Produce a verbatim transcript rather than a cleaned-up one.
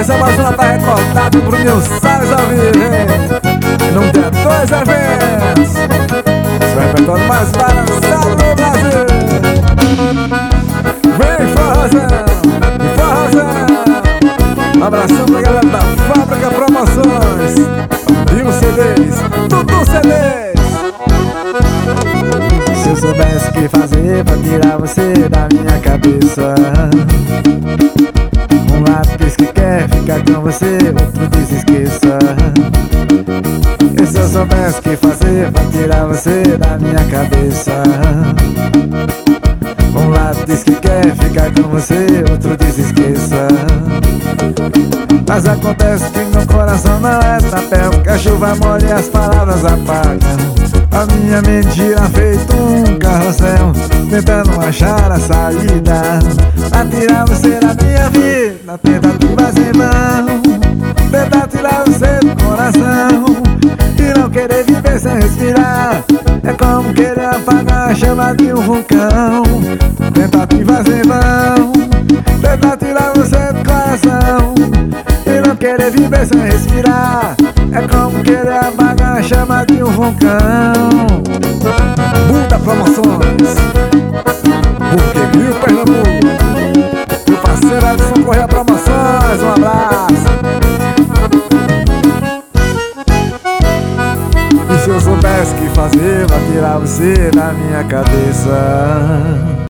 Essa Amazônia tá recordada pro Nil Salles ao vivo, hein? Não tem dois eventos. Esse é o repertório mais balançado no Brasil. Vem, forrozão, forrozão. Abração pra galera da Fábrica Promoções e os C Ds, tudo C Ds. Se eu soubesse o que fazer pra tirar você da minha cabeça, um lado diz que quer ficar com você, outro diz esqueça. E se eu soubesse o que fazer pra tirar você da minha cabeça, um lado diz que quer ficar com você, outro diz esqueça. Mas acontece que meu coração não é papel, que a chuva molha e as palavras apagam a minha mentira feito um carrossel, tentando achar a saída a tirar você da minha vida, tentativas em vão. Tentar tirar você do coração e não querer viver sem respirar é como querer apagar a chama de um vulcão. Tentativas em vão. Tentar tirar você do coração e não querer viver sem respirar é como querer apagar a chama de um vulcão. Muda Promoções, porque Rio Pernambuco. Meu parceiro Edson Correia Promoções, um abraço. E se eu soubesse o que fazer pra tirar você da minha cabeça,